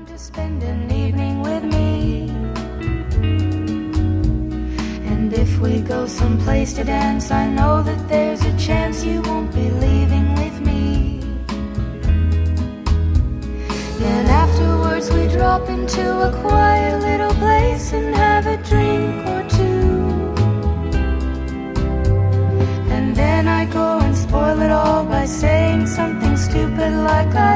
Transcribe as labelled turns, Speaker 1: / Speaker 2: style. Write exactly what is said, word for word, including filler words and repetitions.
Speaker 1: time to spend an evening with me. And if we go someplace to dance, I know that there's a chance you won't be leaving with me. Then afterwards we drop into a quiet little place and have a drink or two. And then I go and spoil it all by saying something stupid like I